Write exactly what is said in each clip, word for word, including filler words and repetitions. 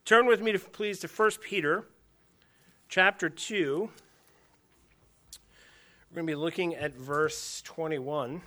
Turn with me, to, please, to First Peter chapter two. We're going to be looking at verse twenty-one.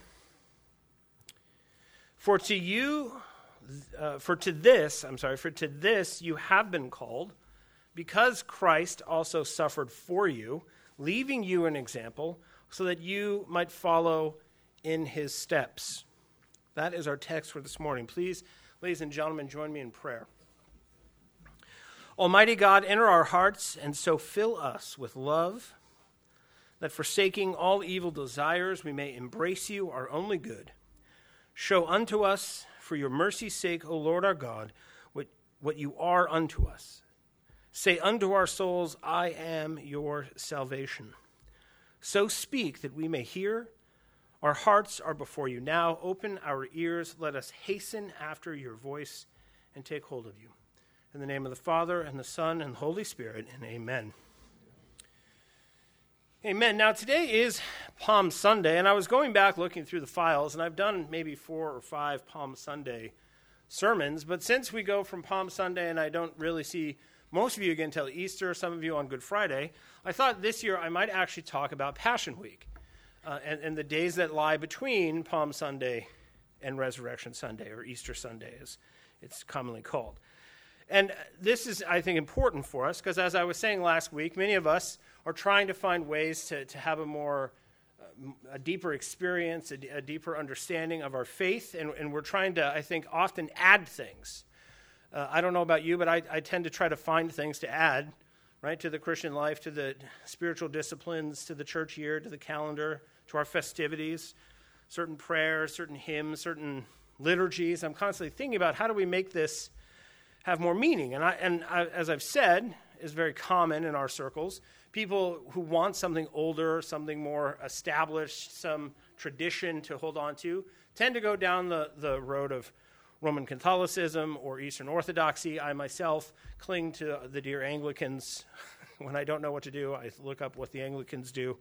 For to you, uh, for to this, I'm sorry, for to this you have been called, because Christ also suffered for you, leaving you an example, so that you might follow in his steps. That is our text for this morning. Please, ladies and gentlemen, join me in prayer. Almighty God, enter our hearts and so fill us with love, that forsaking all evil desires, we may embrace you, our only good. Show unto us, for your mercy's sake, O Lord our God, what, what you are unto us. Say unto our souls, I am your salvation. So speak that we may hear. Our hearts are before you now. Open our ears. Let us hasten after your voice and take hold of you. In the name of the Father, and the Son, and the Holy Spirit, and amen. Amen. Now, today is Palm Sunday, and I was going back looking through the files, and I've done maybe four or five Palm Sunday sermons, but since we go from Palm Sunday, and I don't really see most of you again until Easter, some of you on Good Friday, I thought this year I might actually talk about Passion Week uh, and, and the days that lie between Palm Sunday and Resurrection Sunday, or Easter Sunday, as it's commonly called. And this is, I think, important for us because, as I was saying last week, many of us are trying to find ways to, to have a more, uh, a deeper experience, a, a deeper understanding of our faith, and, and we're trying to, I think, often add things. Uh, I don't know about you, but I, I tend to try to find things to add, right, to the Christian life, to the spiritual disciplines, to the church year, to the calendar, to our festivities, certain prayers, certain hymns, certain liturgies. I'm constantly thinking about how do we make this have more meaning. And I, and I, as I've said, is very common in our circles. People who want something older, something more established, some tradition to hold on to, tend to go down the, the road of Roman Catholicism or Eastern Orthodoxy. I myself cling to the dear Anglicans. When I don't know what to do, I look up what the Anglicans do.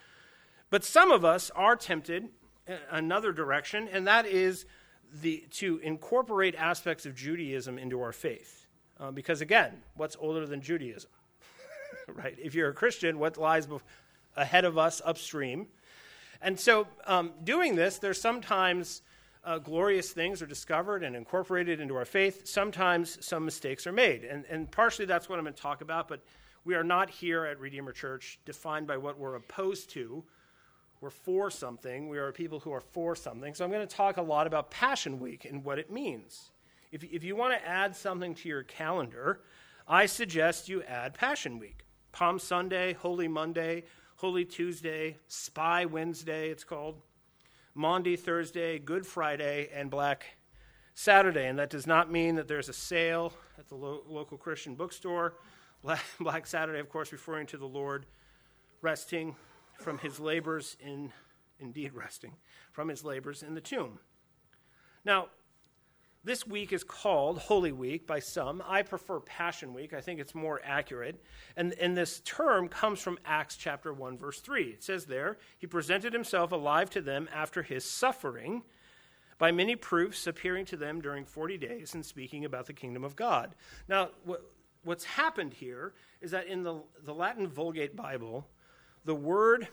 But some of us are tempted another direction, and that is The, to incorporate aspects of Judaism into our faith. Uh, because again, what's older than Judaism? Right? If you're a Christian, what lies bef- ahead of us upstream? And so um, doing this, there's sometimes uh, glorious things are discovered and incorporated into our faith. Sometimes some mistakes are made. And, and partially that's what I'm going to talk about, but we are not here at Redeemer Church defined by what we're opposed to. We're for something. We are people who are for something. So I'm going to talk a lot about Passion Week and what it means. If, if you want to add something to your calendar, I suggest you add Passion Week. Palm Sunday, Holy Monday, Holy Tuesday, Spy Wednesday, it's called, Maundy Thursday, Good Friday, and Black Saturday. And that does not mean that there's a sale at the lo- local Christian bookstore. Black, Black Saturday, of course, referring to the Lord resting from his labors in, indeed resting, from his labors in the tomb. Now, this week is called Holy Week by some. I prefer Passion Week. I think it's more accurate. And, and this term comes from Acts chapter one, verse three. It says there, he presented himself alive to them after his suffering by many proofs, appearing to them during forty days and speaking about the kingdom of God. Now, what, what's happened here is that in the, the Latin Vulgate Bible, the word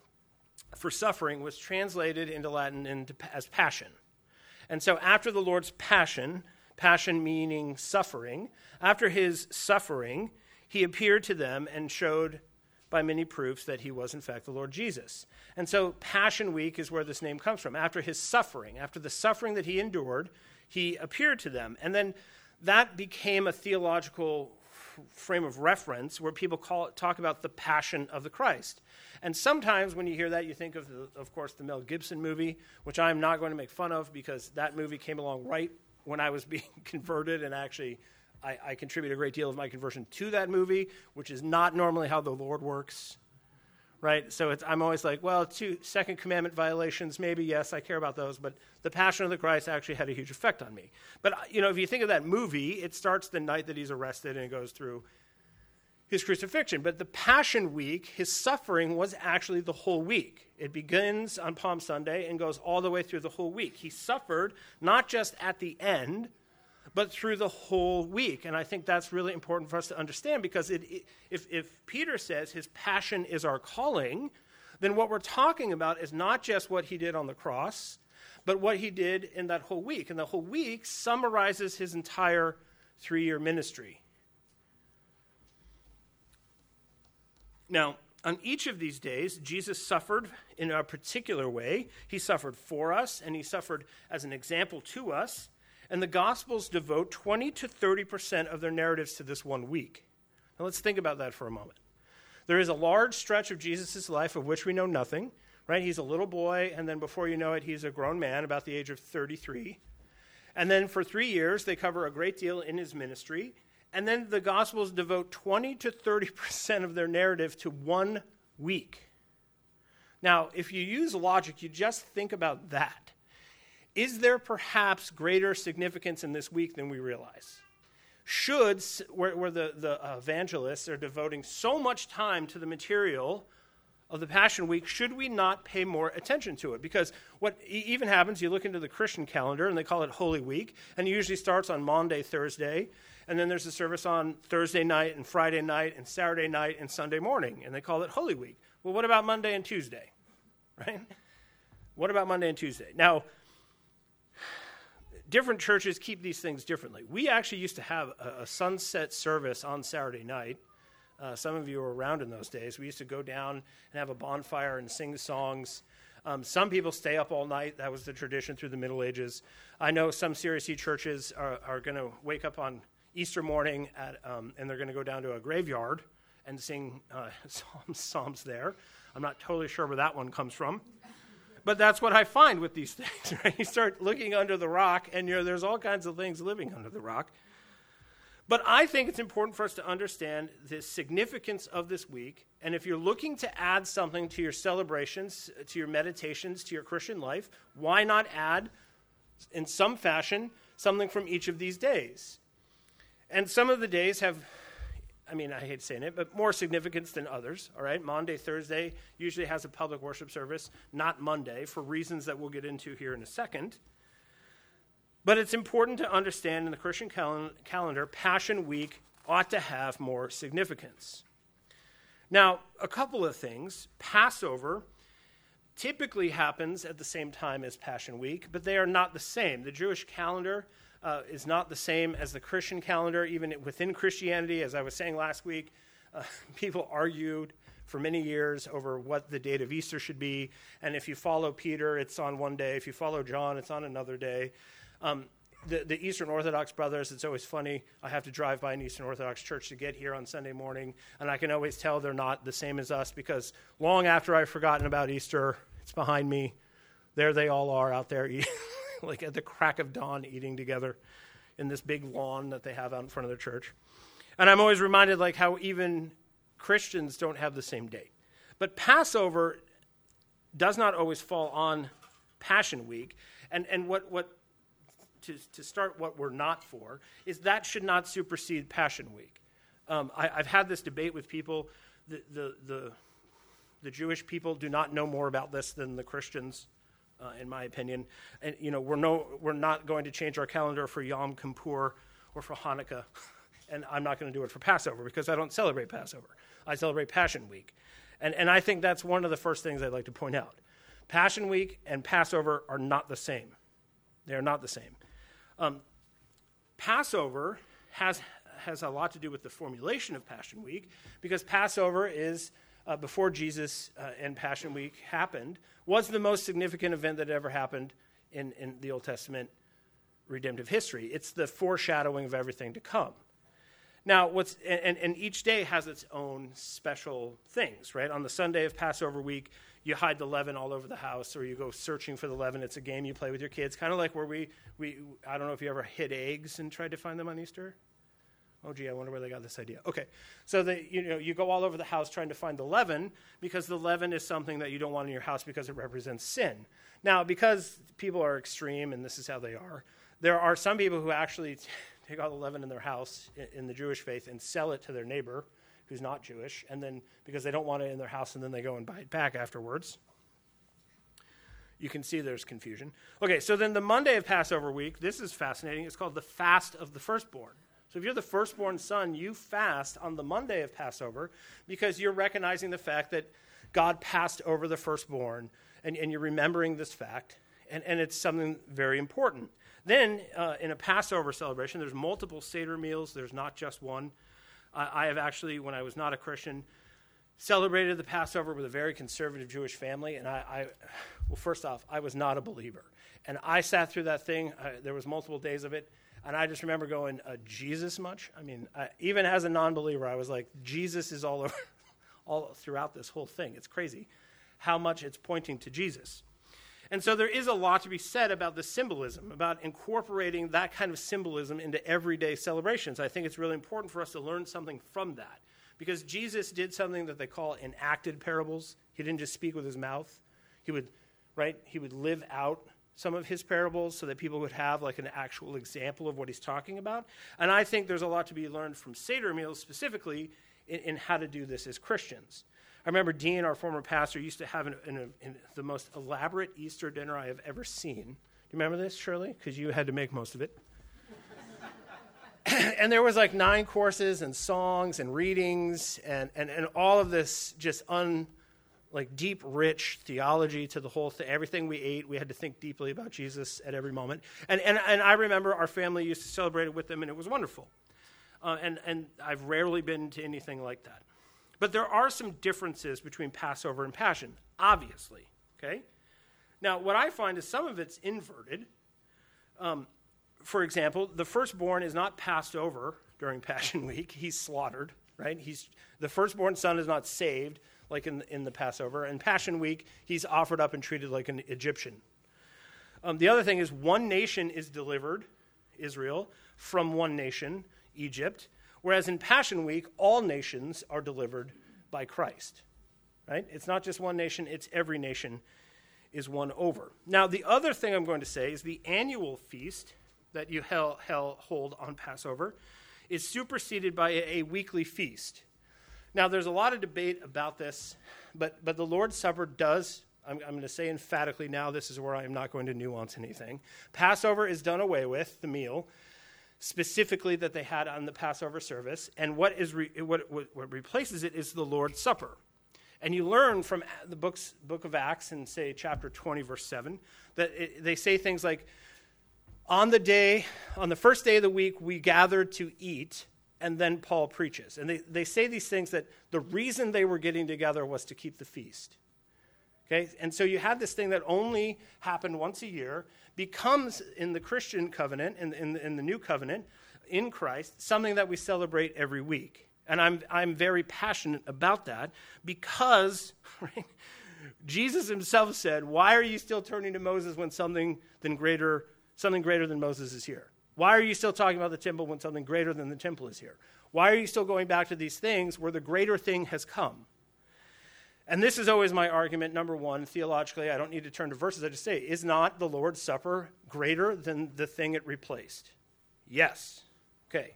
for suffering was translated into Latin into, as passion. And so after the Lord's passion, passion meaning suffering, after his suffering, he appeared to them and showed by many proofs that he was in fact the Lord Jesus. And so Passion Week is where this name comes from. After his suffering, after the suffering that he endured, he appeared to them. And then that became a theological frame of reference where people call it, talk about the passion of the Christ. And sometimes when you hear that, you think of, the, of course, the Mel Gibson movie, which I'm not going to make fun of because that movie came along right when I was being converted, and actually I, I contribute a great deal of my conversion to that movie, which is not normally how the Lord works, right? So it's, I'm always like, well, two Second Commandment violations, maybe, yes, I care about those, but the Passion of the Christ actually had a huge effect on me. But, you know, if you think of that movie, it starts the night that he's arrested and it goes through his crucifixion. But the Passion Week, his suffering was actually the whole week. It begins on Palm Sunday and goes all the way through the whole week. He suffered not just at the end but through the whole week. And I think that's really important for us to understand, because it, it, if, if Peter says his passion is our calling, then what we're talking about is not just what he did on the cross, but what he did in that whole week. And the whole week summarizes his entire three-year ministry. Now, on each of these days, Jesus suffered in a particular way. He suffered for us, and he suffered as an example to us. And the Gospels devote twenty to thirty percent of their narratives to this one week. Now let's think about that for a moment. There is a large stretch of Jesus' life of which we know nothing, right? He's a little boy, and then before you know it, he's a grown man, about the age of thirty-three. And then for three years, they cover a great deal in his ministry. And then the Gospels devote twenty to thirty percent of their narrative to one week. Now, if you use logic, you just think about that. Is there perhaps greater significance in this week than we realize? Should, where, where the, the evangelists are devoting so much time to the material of the Passion Week, should we not pay more attention to it? Because what even happens, you look into the Christian calendar, and they call it Holy Week, and it usually starts on Maundy, Thursday, and then there's a service on Thursday night and Friday night and Saturday night and Sunday morning, and they call it Holy Week. Well, what about Monday and Tuesday, right? What about Monday and Tuesday? Now, different churches keep these things differently. We actually used to have a, a sunset service on Saturday night. Uh, some of you were around in those days. We used to go down and have a bonfire and sing songs. Um, some people stay up all night. That was the tradition through the Middle Ages. I know some C R C churches are, are going to wake up on Easter morning at, um, and they're going to go down to a graveyard and sing uh, psalms, psalms there. I'm not totally sure where that one comes from. But that's what I find with these things, right? You start looking under the rock, and you know, there's all kinds of things living under the rock. But I think it's important for us to understand the significance of this week. And if you're looking to add something to your celebrations, to your meditations, to your Christian life, why not add, in some fashion, something from each of these days? And some of the days have, I mean, I hate saying it, but more significance than others, all right? Maundy, Thursday usually has a public worship service, not Monday, for reasons that we'll get into here in a second. But it's important to understand in the Christian cal- calendar, Passion Week ought to have more significance. Now, a couple of things. Passover typically happens at the same time as Passion Week, but they are not the same. The Jewish calendar uh, is not the same as the Christian calendar, even within Christianity. As I was saying last week, uh, people argued for many years over what the date of Easter should be, and if you follow Peter, it's on one day. If you follow John, it's on another day. Um, the, the Eastern Orthodox brothers, it's always funny. I have to drive by an Eastern Orthodox church to get here on Sunday morning, and I can always tell they're not the same as us because long after I've forgotten about Easter, it's behind me. There they all are out there, eating, like at the crack of dawn, eating together in this big lawn that they have out in front of their church. And I'm always reminded like how even Christians don't have the same date. But Passover does not always fall on Passion Week, and and what what To, to start what we're not for, is that should not supersede Passion Week. Um, I, I've had this debate with people. The, the, the, the Jewish people do not know more about this than the Christians, uh, in my opinion. And, you know, we're, no, we're not going to change our calendar for Yom Kippur or for Hanukkah. And I'm not going to do it for Passover because I don't celebrate Passover. I celebrate Passion Week. And, and I think that's one of the first things I'd like to point out. Passion Week and Passover are not the same. They are not the same. Um, Passover has has a lot to do with the formulation of Passion Week because Passover is, uh, before Jesus uh, and Passion Week happened, was the most significant event that ever happened in, in the Old Testament redemptive history. It's the foreshadowing of everything to come. Now, what's and, and each day has its own special things, right? On the Sunday of Passover week, you hide the leaven all over the house, or you go searching for the leaven. It's a game you play with your kids, kind of like where we, we, I don't know if you ever hid eggs and tried to find them on Easter. Oh, gee, I wonder where they got this idea. Okay, so they, you know, you go all over the house trying to find the leaven because the leaven is something that you don't want in your house because it represents sin. Now, because people are extreme, and this is how they are, there are some people who actually t- take all the leaven in their house in, in the Jewish faith and sell it to their neighbor who's not Jewish, and then because they don't want it in their house, and then they go and buy it back afterwards. you can see there's confusion. Okay, so then the Monday of Passover week, this is fascinating. It's called the fast of the firstborn. So if you're the firstborn son, you fast on the Monday of Passover because you're recognizing the fact that God passed over the firstborn, and, and you're remembering this fact, and, and it's something very important. Then uh, in a Passover celebration, there's multiple Seder meals. There's not just one. I, I have actually, when I was not a Christian, celebrated the Passover with a very conservative Jewish family, and I, I well, first off, I was not a believer. And I sat through that thing. I, there was multiple days of it, and I just remember going, uh, Jesus much? I mean, I, even as a non-believer, I was like, Jesus is all over, all throughout this whole thing. It's crazy how much it's pointing to Jesus. And so there is a lot to be said about the symbolism, about incorporating that kind of symbolism into everyday celebrations. I think it's really important for us to learn something from that. Because Jesus did something that they call enacted parables. He didn't just speak with his mouth. He would, right, he would live out some of his parables so that people would have like an actual example of what he's talking about. And I think there's a lot to be learned from Seder meals specifically in, in how to do this as Christians. I remember Dean, our former pastor, used to have an, an, an, the most elaborate Easter dinner I have ever seen. Do you remember this, Shirley? Because you had to make most of it. And there was like nine courses and songs and readings and, and, and all of this just un, like deep, rich theology to the whole thing. Everything we ate, we had to think deeply about Jesus at every moment. And and, and I remember our family used to celebrate it with them, and it was wonderful. Uh, and, and I've rarely been to anything like that. But there are some differences between Passover and Passion, obviously. Okay. Now, what I find is some of it's inverted. Um, For example, the firstborn is not passed over during Passion Week. He's slaughtered, right? He's the firstborn son is not saved like in, in the Passover. And Passion Week, he's offered up and treated like an Egyptian. Um, the other thing is one nation is delivered, Israel, from one nation, Egypt, whereas in Passion Week, all nations are delivered by Christ, right? It's not just one nation, it's every nation is won over. Now, the other thing I'm going to say is the annual feast that you hell, hell hold on Passover is superseded by a, a weekly feast. Now, there's a lot of debate about this, but, but the Lord's Supper does, I'm, I'm going to say emphatically now, this is where I am not going to nuance anything. Passover is done away with, the meal, specifically that they had on the Passover service, and what is re, what, what, what replaces it is the Lord's Supper. And you learn from the books, book of Acts in, say, chapter twenty, verse seven, that it, they say things like, on the day, on the first day of the week, we gathered to eat, and then Paul preaches. And they, they say these things that the reason they were getting together was to keep the feast. Okay? And so you had this thing that only happened once a year, becomes in the Christian covenant, in, in, in the new covenant, in Christ, something that we celebrate every week. And I'm, I'm very passionate about that because right, Jesus himself said, why are you still turning to Moses when something than greater Something greater than Moses is here? Why are you still talking about the temple when something greater than the temple is here? Why are you still going back to these things where the greater thing has come? And this is always my argument, number one, theologically. I don't need to turn to verses. I just say, is not the Lord's Supper greater than the thing it replaced? Yes. Okay.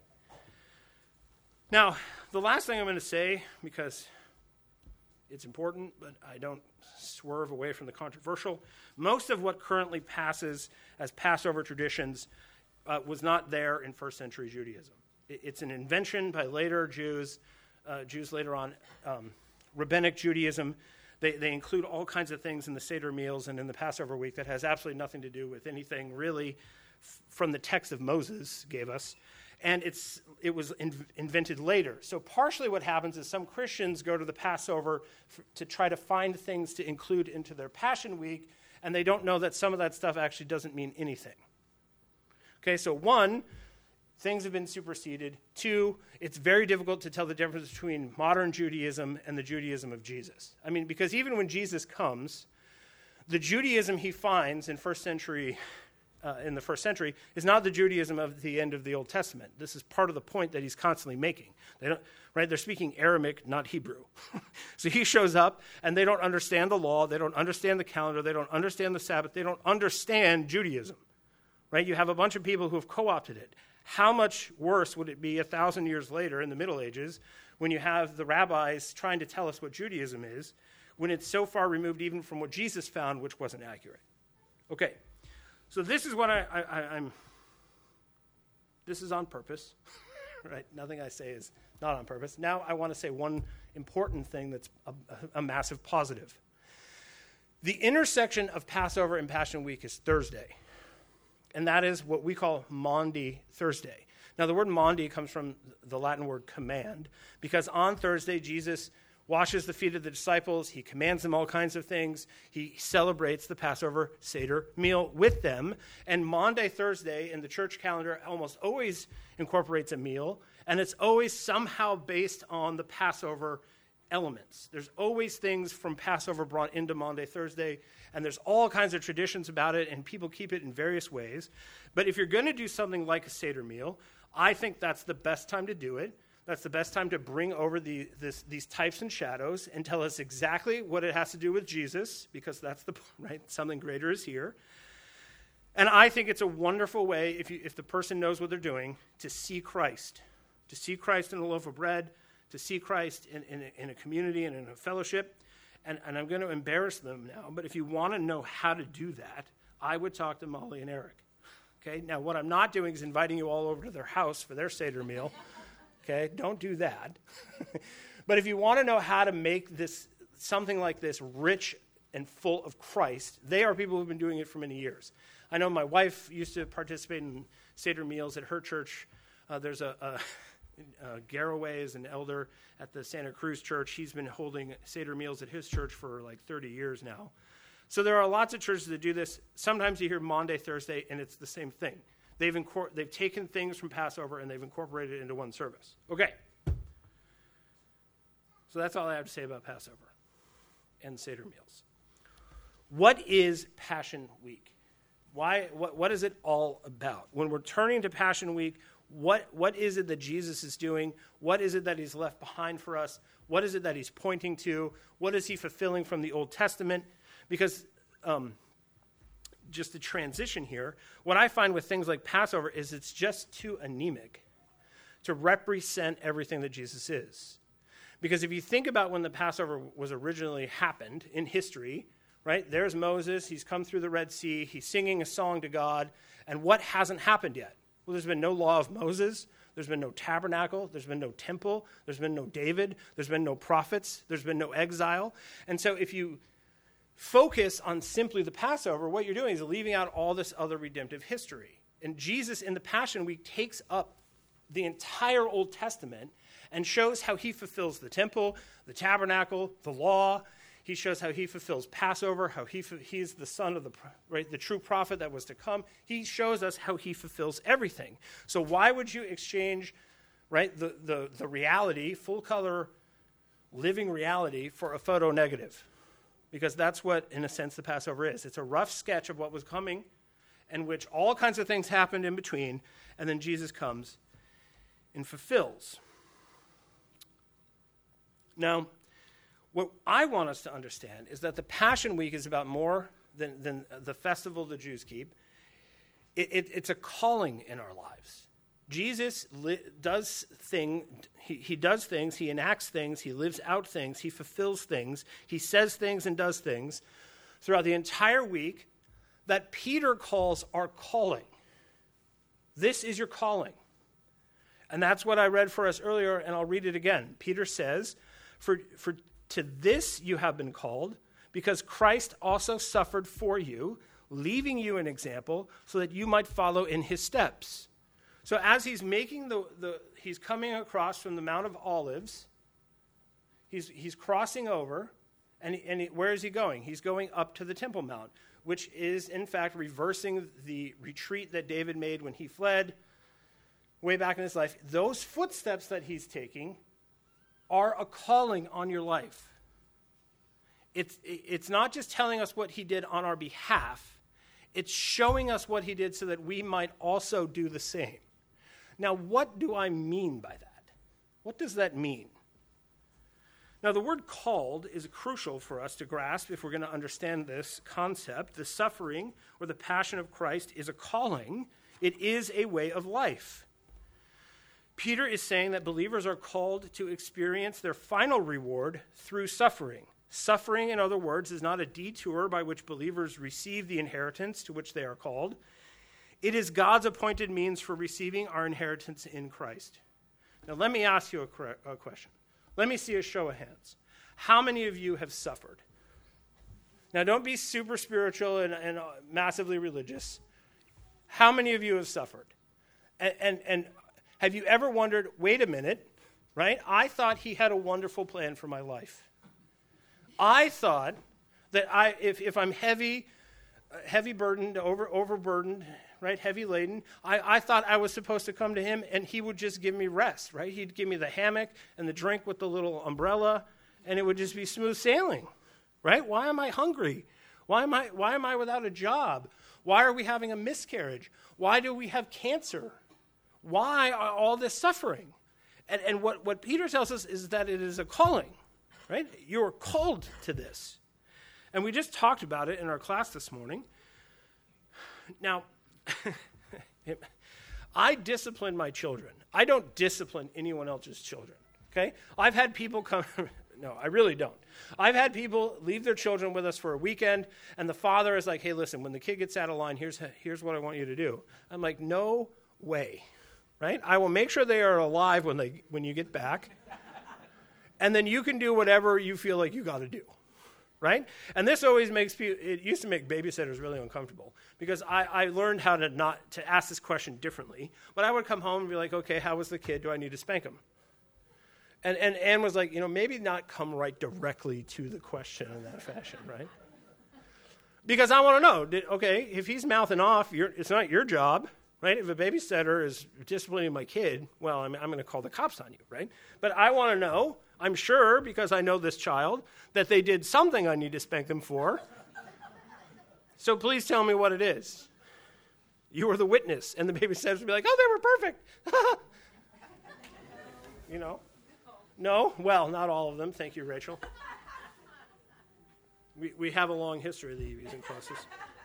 Now, the last thing I'm going to say, because it's important, but I don't swerve away from the controversial. Most of what currently passes as Passover traditions uh, was not there in first century Judaism. It, it's an invention by later Jews, uh, Jews later on, um, rabbinic Judaism. They, they include all kinds of things in the Seder meals and in the Passover week that has absolutely nothing to do with anything really f- from the text of Moses gave us. And it's it was in, invented later. So partially what happens is some Christians go to the Passover f- to try to find things to include into their Passion Week, and they don't know that some of that stuff actually doesn't mean anything. Okay, so one, things have been superseded. Two, it's very difficult to tell the difference between modern Judaism and the Judaism of Jesus. I mean, because even when Jesus comes, the Judaism he finds in first century Uh, in the first century is not the Judaism of the end of the Old Testament. This is part of the point that he's constantly making. They don't, right? They're speaking Aramaic, not Hebrew. So he shows up, and they don't understand the law. They don't understand the calendar. They don't understand the Sabbath. They don't understand Judaism, right? You have a bunch of people who have co-opted it. How much worse would it be a thousand years later in the Middle Ages when you have the rabbis trying to tell us what Judaism is, when it's so far removed even from what Jesus found, which wasn't accurate? Okay, so this is what I, I, I, I'm, this is on purpose, right? Nothing I say is not on purpose. Now I want to say one important thing that's a, a massive positive. The intersection of Passover and Passion Week is Thursday, and that is what we call Maundy Thursday. Now, the word Maundy comes from the Latin word command, because on Thursday, Jesus washes the feet of the disciples. He commands them all kinds of things. He celebrates the Passover Seder meal with them. And Maundy Thursday in the church calendar almost always incorporates a meal, and it's always somehow based on the Passover elements. There's always things from Passover brought into Maundy Thursday, and there's all kinds of traditions about it, and people keep it in various ways. But if you're going to do something like a Seder meal, I think that's the best time to do it. That's the best time to bring over the, this, these types and shadows and tell us exactly what it has to do with Jesus, because that's the right, something greater is here. And I think it's a wonderful way, if you, if the person knows what they're doing, to see Christ, to see Christ in a loaf of bread, to see Christ in, in, a, in a community and in a fellowship. And, and I'm going to embarrass them now, but if you want to know how to do that, I would talk to Molly and Eric. Okay, now what I'm not doing is inviting you all over to their house for their Seder meal. Okay, don't do that. But if you want to know how to make this, something like this, rich and full of Christ, they are people who've been doing it for many years. I know my wife used to participate in Seder meals at her church. Uh, there's a, a, a Garraway is an elder at the Santa Cruz church. He's been holding Seder meals at his church for like thirty years now. So there are lots of churches that do this. Sometimes you hear Maundy Thursday, and it's the same thing. They've, incor- they've taken things from Passover, and they've incorporated it into one service. Okay. So that's all I have to say about Passover and Seder meals. What is Passion Week? Why? What, what is it all about? When we're turning to Passion Week, what, what is it that Jesus is doing? What is it that he's left behind for us? What is it that he's pointing to? What is he fulfilling from the Old Testament? Because um, just the transition here, what I find with things like Passover is it's just too anemic to represent everything that Jesus is. Because if you think about when the Passover was originally happened in history, right, there's Moses, he's come through the Red Sea, he's singing a song to God, and what hasn't happened yet? Well, there's been no law of Moses, there's been no tabernacle, there's been no temple, there's been no David, there's been no prophets, there's been no exile. And so if you focus on simply the Passover, what you're doing is leaving out all this other redemptive history. And Jesus in the Passion Week takes up the entire Old Testament and shows how he fulfills the temple, the tabernacle, the law. He shows how he fulfills Passover, how he he's the son of the right, the true prophet that was to come. He shows us how he fulfills everything. So why would you exchange, right, the the, the reality, full color, living reality, for a photo negative? Because that's what, in a sense, the Passover is. It's a rough sketch of what was coming, in which all kinds of things happened in between, and then Jesus comes and fulfills. Now, what I want us to understand is that the Passion Week is about more than, than the festival the Jews keep. It, it, it's a calling in our lives. Jesus li- does thing. He, he does things. He enacts things. He lives out things. He fulfills things. He says things and does things throughout the entire week that Peter calls our calling. This is your calling. And that's what I read for us earlier, and I'll read it again. Peter says, for, for to this you have been called, because Christ also suffered for you, leaving you an example so that you might follow in his steps. So as he's making the, the he's coming across from the Mount of Olives, he's he's crossing over, and, he, and he, where is he going? He's going up to the Temple Mount, which is in fact reversing the retreat that David made when he fled way back in his life. Those footsteps that he's taking are a calling on your life. It's it's not just telling us what he did on our behalf, it's showing us what he did so that we might also do the same. Now, what do I mean by that? What does that mean? Now, the word called is crucial for us to grasp if we're going to understand this concept. The suffering or the passion of Christ is a calling. It is a way of life. Peter is saying that believers are called to experience their final reward through suffering. Suffering, in other words, is not a detour by which believers receive the inheritance to which they are called. It is God's appointed means for receiving our inheritance in Christ. Now, let me ask you a, a question. Let me see a show of hands. How many of you have suffered? Now, don't be super spiritual and, and uh, massively religious. How many of you have suffered? And, and, and have you ever wondered, wait a minute, right? I thought he had a wonderful plan for my life. I thought that I, if, if I'm heavy, uh, heavy burdened, over overburdened, right, heavy laden, I, I thought I was supposed to come to him and he would just give me rest, right? He'd give me the hammock and the drink with the little umbrella, and it would just be smooth sailing, right? Why am I hungry? Why am I, why am I without a job? Why are we having a miscarriage? Why do we have cancer? Why are all this suffering? And, and what, what Peter tells us is that it is a calling. Right? You are called to this. And we just talked about it in our class this morning. Now, I discipline my children. I don't discipline anyone else's children. Okay? I've had people come, no, I really don't. I've had people leave their children with us for a weekend, and the father is like, hey, listen, when the kid gets out of line, here's, here's what I want you to do. I'm like, no way. Right? I will make sure they are alive when they when you get back. And then you can do whatever you feel like you got to do, right? And this always makes people, it used to make babysitters really uncomfortable because I, I learned how to not, to ask this question differently. But I would come home and be like, okay, how was the kid? Do I need to spank him? And, and Anne was like, you know, maybe not come right directly to the question in that fashion, right? Because I want to know, did, okay, if he's mouthing off, you're, it's not your job, right? If a babysitter is disciplining my kid, well, I'm, I'm going to call the cops on you, right? But I want to know, I'm sure, because I know this child, that they did something I need to spank them for. So please tell me what it is. You were the witness. And the babysitters would be like, oh, they were perfect. You know? No? Well, not all of them. Thank you, Rachel. We, we have a long history of the Evies and Closes.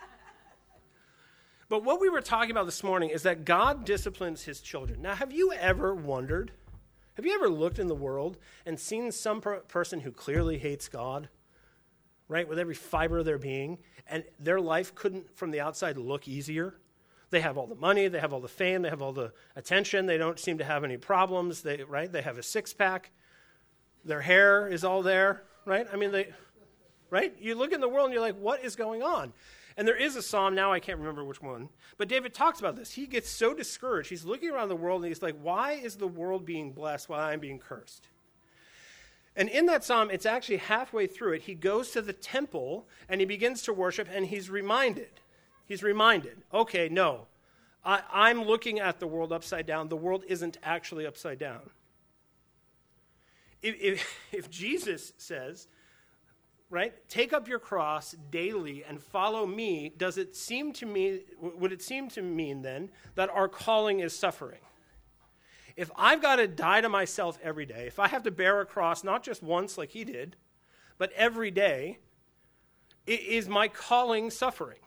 But what we were talking about this morning is that God disciplines his children. Now, have you ever wondered, have you ever looked in the world and seen some per- person who clearly hates God, right, with every fiber of their being, and their life couldn't, from the outside, look easier? They have all the money, they have all the fame, they have all the attention, they don't seem to have any problems, they, right? They have a six-pack, their hair is all there, right? I mean, they, right? You look in the world and you're like, what is going on? And there is a psalm, now I can't remember which one, but David talks about this. He gets so discouraged. He's looking around the world and he's like, why is the world being blessed while I'm being cursed? And in that psalm, it's actually halfway through it, he goes to the temple and he begins to worship and he's reminded. He's reminded, okay, no, I, I'm looking at the world upside down. The world isn't actually upside down. If, if, if Jesus says, right, take up your cross daily and follow me, does it seem to me, would it seem to mean then that our calling is suffering? If I've got to die to myself every day, if I have to bear a cross not just once like he did, but every day, is my calling suffering?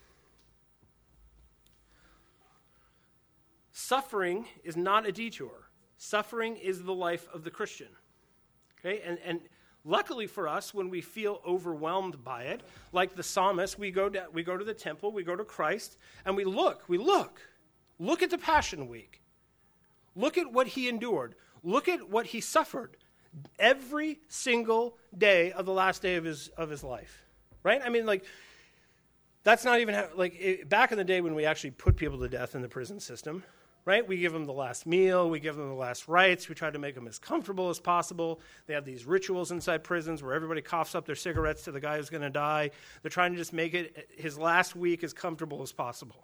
Suffering is not a detour. Suffering is the life of the Christian. Okay, and, and luckily for us, when we feel overwhelmed by it, like the psalmist, we go to, we go to the temple, we go to Christ, and we look, we look. Look at the Passion Week. Look at what he endured. Look at what he suffered every single day of the last day of his of his life. Right? I mean, like, that's not even, how, like, it, back in the day when we actually put people to death in the prison system, right? We give them the last meal. We give them the last rites. We try to make them as comfortable as possible. They have these rituals inside prisons where everybody coughs up their cigarettes to the guy who's going to die. They're trying to just make it his last week as comfortable as possible.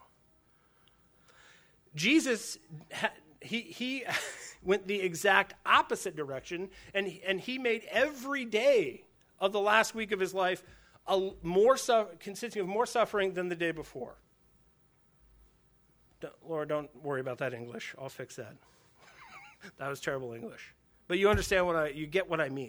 Jesus, he he went the exact opposite direction, and, and he made every day of the last week of his life a more su- consisting of more suffering than the day before. Laura, don't worry about that English. I'll fix that. That was terrible English. But you understand what I, you get what I mean.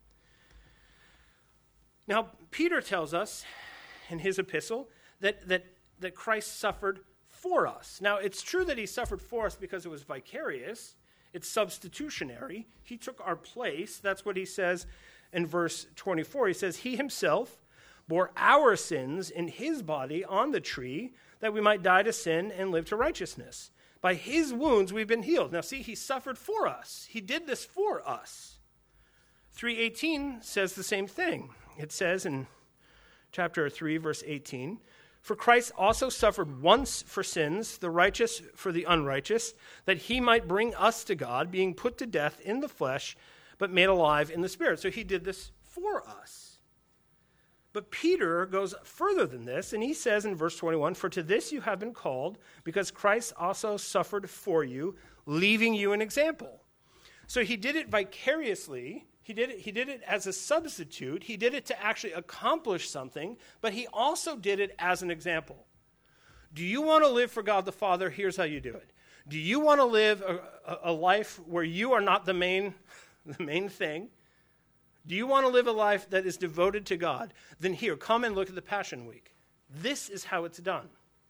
Now, Peter tells us in his epistle that, that, that Christ suffered for us. Now, it's true that he suffered for us because it was vicarious. It's substitutionary. He took our place. That's what he says in verse twenty-four. He says, he himself bore our sins in his body on the tree, that we might die to sin and live to righteousness. By his wounds we've been healed. Now see, he suffered for us. He did this for us. three eighteen says the same thing. It says in chapter three, verse eighteen, for Christ also suffered once for sins, the righteous for the unrighteous, that he might bring us to God, being put to death in the flesh, but made alive in the spirit. So he did this for us. But Peter goes further than this, and he says in verse twenty-one, for to this you have been called, because Christ also suffered for you, leaving you an example. So he did it vicariously. He did it, he did it as a substitute. He did it to actually accomplish something, but he also did it as an example. Do you want to live for God the Father? Here's how you do it. Do you want to live a, a, a life where you are not the main, the main thing? Do you want to live a life that is devoted to God? Then here, come and look at the Passion Week. This is how it's done.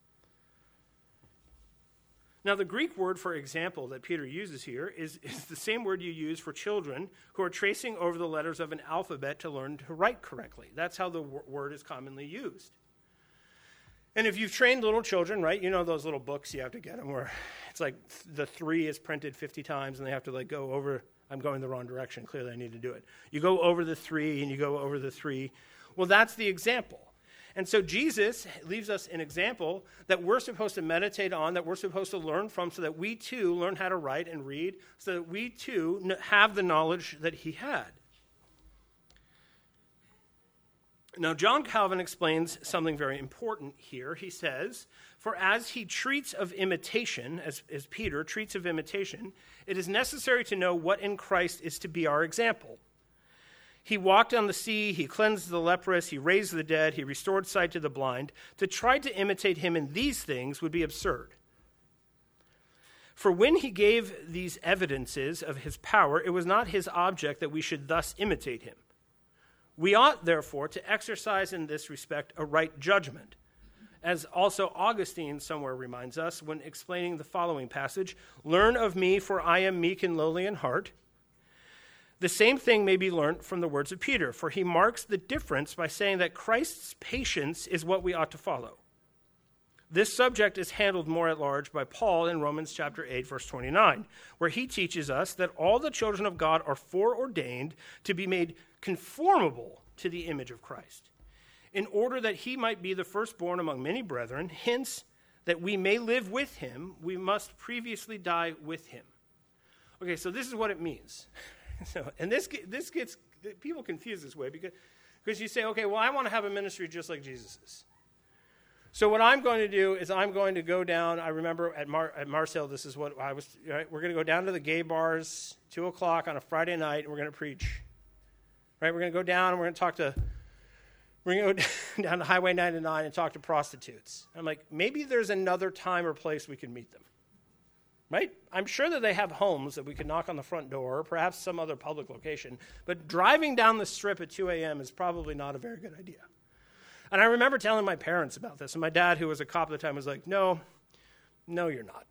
Now, the Greek word for example that Peter uses here is, is the same word you use for children who are tracing over the letters of an alphabet to learn to write correctly. That's how the w- word is commonly used. And if you've trained little children, right, you know those little books you have to get them where it's like the three is printed fifty times and they have to like go over. I'm going the wrong direction. Clearly, I need to do it. You go over the three, and you go over the three. Well, that's the example. And so Jesus leaves us an example that we're supposed to meditate on, that we're supposed to learn from, so that we too learn how to write and read, so that we too have the knowledge that he had. Now, John Calvin explains something very important here. He says, for as he treats of imitation, as, as Peter treats of imitation, it is necessary to know what in Christ is to be our example. He walked on the sea, he cleansed the leprous, he raised the dead, he restored sight to the blind. To try to imitate him in these things would be absurd. For when he gave these evidences of his power, it was not his object that we should thus imitate him. We ought, therefore, to exercise in this respect a right judgment, as also Augustine somewhere reminds us when explaining the following passage, learn of me, for I am meek and lowly in heart. The same thing may be learned from the words of Peter, for he marks the difference by saying that Christ's patience is what we ought to follow. This subject is handled more at large by Paul in Romans chapter eight, verse twenty-nine, where he teaches us that all the children of God are foreordained to be made conformable to the image of Christ, in order that he might be the firstborn among many brethren. Hence, that we may live with him, we must previously die with him. Okay, so this is what it means. So, and this this gets, people confuse this way because, because you say, okay, well, I want to have a ministry just like Jesus's. So what I'm going to do is I'm going to go down. I remember at, Mar, at Marcel, this is what I was, right? We're going to go down to the gay bars, two o'clock on a Friday night, and we're going to preach. Right? We're going to go down and we're going to talk to, we're going to go down to Highway ninety-nine and talk to prostitutes. I'm like, maybe there's another time or place we can meet them. Right? I'm sure that they have homes that we could knock on the front door, or perhaps some other public location. But driving down the strip at two a.m. is probably not a very good idea. And I remember telling my parents about this, and my dad, who was a cop at the time, was like, no, no, you're not.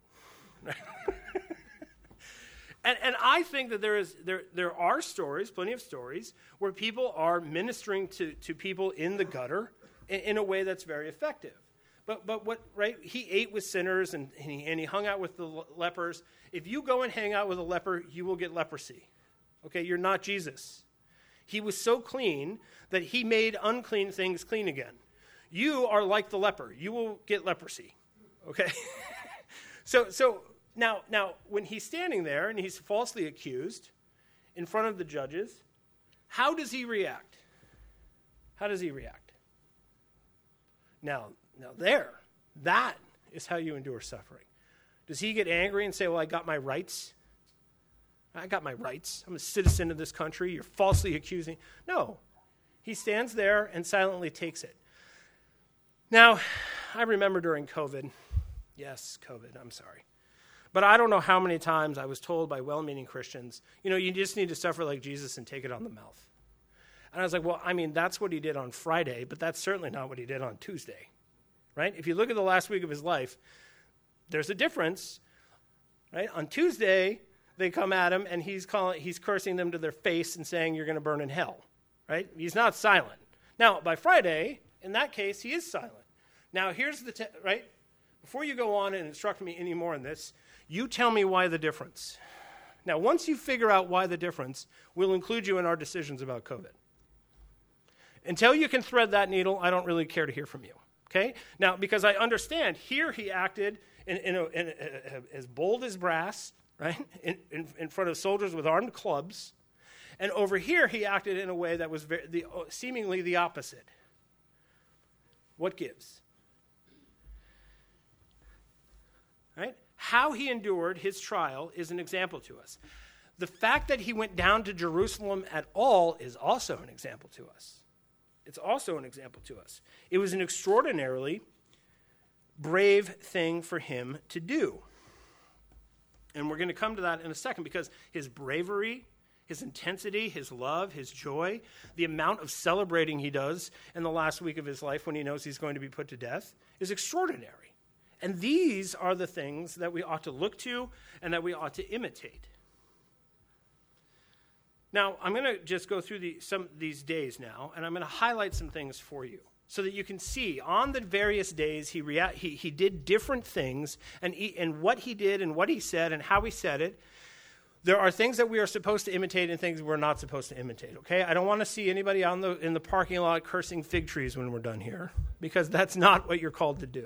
and and I think that there is there there are stories, plenty of stories, where people are ministering to, to people in the gutter in, in a way that's very effective. But but what, right, he ate with sinners and, and, he, and he hung out with the le- lepers. If you go and hang out with a leper, you will get leprosy. Okay, you're not Jesus. He was so clean that he made unclean things clean again. You are like the leper. You will get leprosy. Okay? so so now now when he's standing there and he's falsely accused in front of the judges, how does he react? How does he react? Now, now there, that is how you endure suffering. Does he get angry and say, well, I got my rights? I got my rights. I'm a citizen of this country. You're falsely accusing. No. He stands there and silently takes it. Now, I remember during COVID, yes, COVID, I'm sorry. But I don't know how many times I was told by well-meaning Christians, you know, you just need to suffer like Jesus and take it on the mouth. And I was like, well, I mean, that's what he did on Friday, but that's certainly not what he did on Tuesday, right? If you look at the last week of his life, there's a difference, right? On Tuesday, they come at him, and he's calling, he's cursing them to their face and saying, you're going to burn in hell. right? He's not silent. Now, by Friday, in that case, he is silent. Now, here's the, te- right? Before you go on and instruct me any more on this, you tell me why the difference. Now, once you figure out why the difference, we'll include you in our decisions about COVID. Until you can thread that needle, I don't really care to hear from you, okay? Now, because I understand, here he acted in, in, a, in a, a, as bold as brass, right, in, in, in front of soldiers with armed clubs, and over here he acted in a way that was very, the, seemingly the opposite. What gives? Right? How he endured his trial is an example to us. The fact that he went down to Jerusalem at all is also an example to us. It's also an example to us. It was an extraordinarily brave thing for him to do. And we're going to come to that in a second, because his bravery, his intensity, his love, his joy, the amount of celebrating he does in the last week of his life when he knows he's going to be put to death is extraordinary. And these are the things that we ought to look to and that we ought to imitate. Now, I'm going to just go through the, some these days now, and I'm going to highlight some things for you so that you can see on the various days he rea- he, he did different things, and, he, and what he did and what he said and how he said it. There are things that we are supposed to imitate and things we're not supposed to imitate, okay? I don't want to see anybody on the, in the parking lot cursing fig trees when we're done here, because that's not what you're called to do.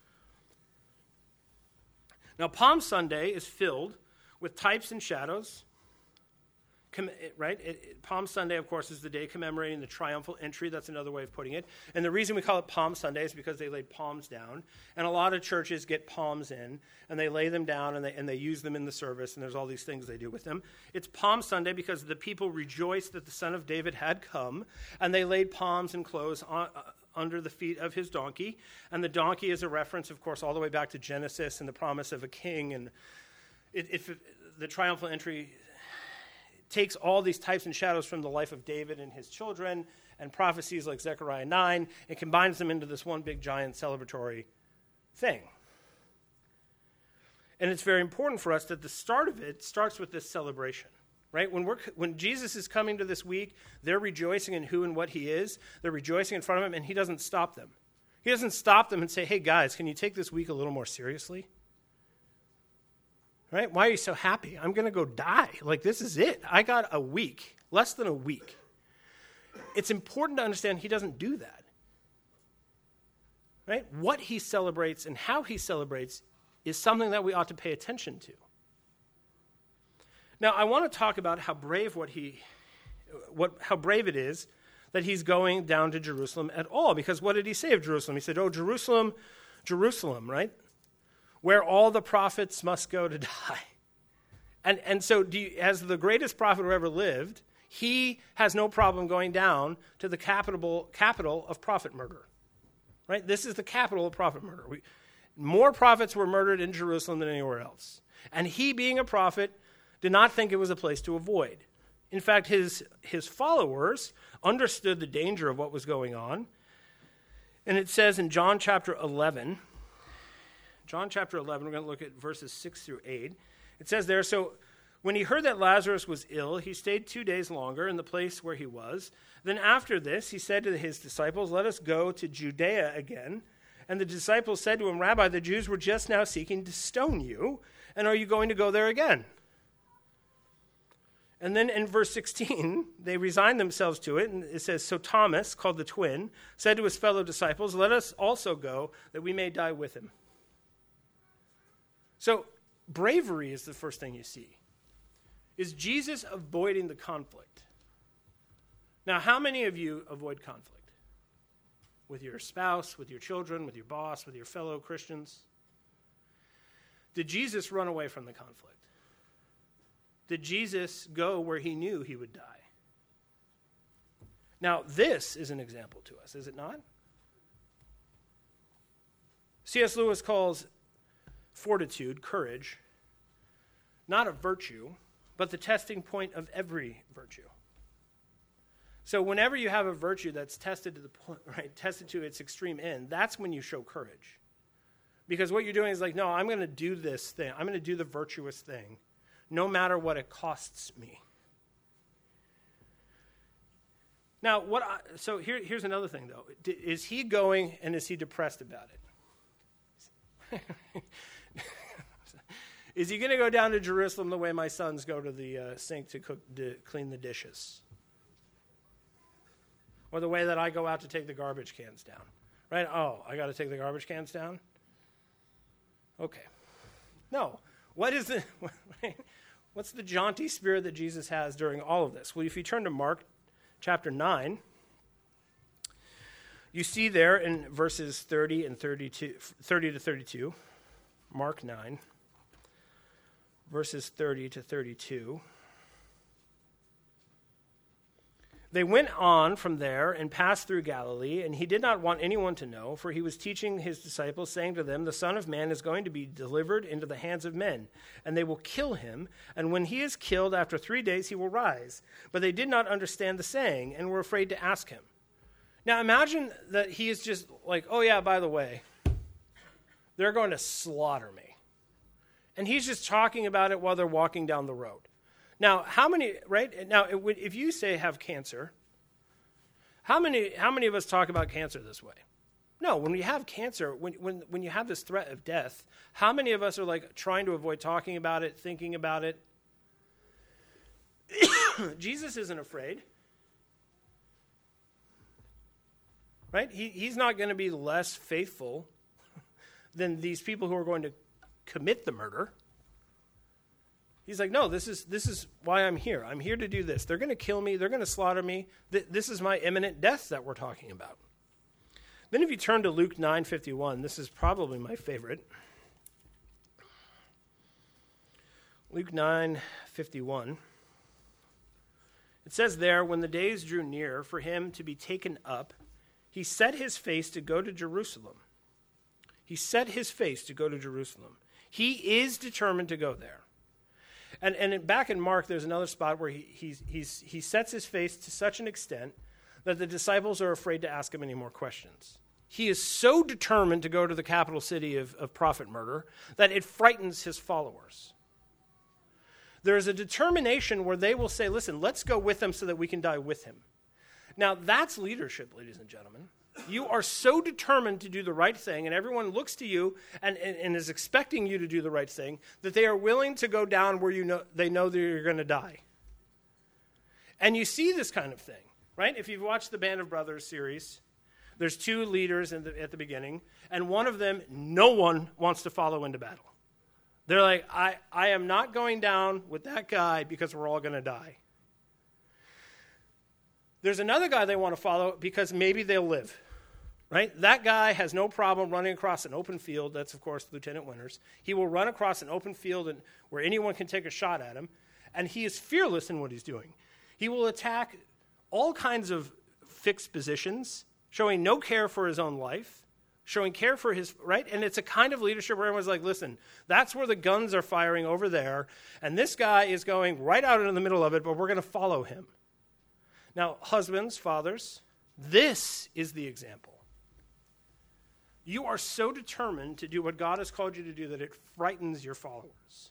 Now, Palm Sunday is filled with types and shadows, com- right? It, it, Palm Sunday, of course, is the day commemorating the triumphal entry. That's another way of putting it. And the reason we call it Palm Sunday is because they laid palms down. And a lot of churches get palms in, and they lay them down, and they, and they use them in the service, and there's all these things they do with them. It's Palm Sunday because the people rejoiced that the Son of David had come, and they laid palms and clothes on, uh, under the feet of his donkey. And the donkey is a reference, of course, all the way back to Genesis and the promise of a king. And it, it, the triumphal entry takes all these types and shadows from the life of David and his children and prophecies like Zechariah nine and combines them into this one big giant celebratory thing. And it's very important for us that the start of it starts with this celebration. Right? When we're when Jesus is coming to this week, they're rejoicing in who and what he is. They're rejoicing in front of him, and he doesn't stop them. He doesn't stop them and say, hey, guys, can you take this week a little more seriously? Right? Why are you so happy? I'm going to go die. Like, this is it. I got a week, less than a week. It's important to understand he doesn't do that. Right? What he celebrates and how he celebrates is something that we ought to pay attention to. Now, I want to talk about how brave what he, what how brave it is that he's going down to Jerusalem at all. Because what did he say of Jerusalem? He said, "Oh, Jerusalem, Jerusalem, right, where all the prophets must go to die." And and so, do you, as the greatest prophet who ever lived, he has no problem going down to the capital capital of prophet murder. Right? This is the capital of prophet murder. We, more prophets were murdered in Jerusalem than anywhere else, and he, being a prophet, did not think it was a place to avoid. In fact, his, his followers understood the danger of what was going on. And it says in John chapter eleven, John chapter eleven, we're going to look at verses six through eight. It says there, so when he heard that Lazarus was ill, he stayed two days longer in the place where he was. Then after this, he said to his disciples, let us go to Judea again. And the disciples said to him, Rabbi, the Jews were just now seeking to stone you, and are you going to go there again? And then in verse sixteen, they resigned themselves to it, and it says, so Thomas, called the twin, said to his fellow disciples, let us also go, that we may die with him. So bravery is the first thing you see. Is Jesus avoiding the conflict? Now, how many of you avoid conflict? With your spouse, with your children, with your boss, with your fellow Christians? Did Jesus run away from the conflict? Did Jesus go where he knew he would die? Now, this is an example to us, is it not? C S Lewis calls fortitude, courage, not a virtue, but the testing point of every virtue. So whenever you have a virtue that's tested to the point, right, tested to its extreme end, that's when you show courage. Because what you're doing is like, no, I'm going to do this thing. I'm going to do the virtuous thing, no matter what it costs me. Now, what? I, so here, here's another thing, though. D- is he going and is he depressed about it? Is he going to go down to Jerusalem the way my sons go to the uh, sink to cook, to clean the dishes? Or the way that I go out to take the garbage cans down? Right? Oh, I got to take the garbage cans down? Okay. No. What is the, what's the jaunty spirit that Jesus has during all of this? Well, if you turn to Mark chapter nine, you see there in verses thirty and thirty-two, thirty to thirty-two, Mark nine, verses thirty to thirty-two. They went on from there and passed through Galilee, and he did not want anyone to know, for he was teaching his disciples, saying to them, the Son of Man is going to be delivered into the hands of men, and they will kill him, and when he is killed, after three days he will rise. But they did not understand the saying, and were afraid to ask him. Now imagine that he is just like, oh yeah, by the way, they're going to slaughter me. And he's just talking about it while they're walking down the road. Now, how many, right? Now, if you say have cancer, how many how many of us talk about cancer this way? No, when we have cancer, when when when you have this threat of death, how many of us are like trying to avoid talking about it, thinking about it? Jesus isn't afraid. Right? He he's not going to be less faithful than these people who are going to commit the murder. He's like, no, this is this is why I'm here. I'm here to do this. They're going to kill me. They're going to slaughter me. Th- this is my imminent death that we're talking about. Then if you turn to Luke nine fifty-one, this is probably my favorite. Luke nine fifty-one. It says there, when the days drew near for him to be taken up, he set his face to go to Jerusalem. He set his face to go to Jerusalem. He is determined to go there. And and back in Mark, there's another spot where he he's, he's, he sets his face to such an extent that the disciples are afraid to ask him any more questions. He is so determined to go to the capital city of, of prophet murder that it frightens his followers. There is a determination where they will say, listen, let's go with him so that we can die with him. Now, that's leadership, ladies and gentlemen. You are so determined to do the right thing, and everyone looks to you and, and, and is expecting you to do the right thing, that they are willing to go down where you know they know that you're going to die. And you see this kind of thing, right? If you've watched the Band of Brothers series, there's two leaders in the, at the beginning, and one of them, no one wants to follow into battle. They're like, I, I am not going down with that guy because we're all going to die. There's another guy they want to follow because maybe they'll live. Right? That guy has no problem running across an open field. That's, of course, Lieutenant Winters. He will run across an open field and, where anyone can take a shot at him, and he is fearless in what he's doing. He will attack all kinds of fixed positions, showing no care for his own life, showing care for his, right? And it's a kind of leadership where everyone's like, listen, that's where the guns are firing over there, and this guy is going right out into the middle of it, but we're going to follow him. Now, husbands, fathers, this is the example. You are so determined to do what God has called you to do that it frightens your followers.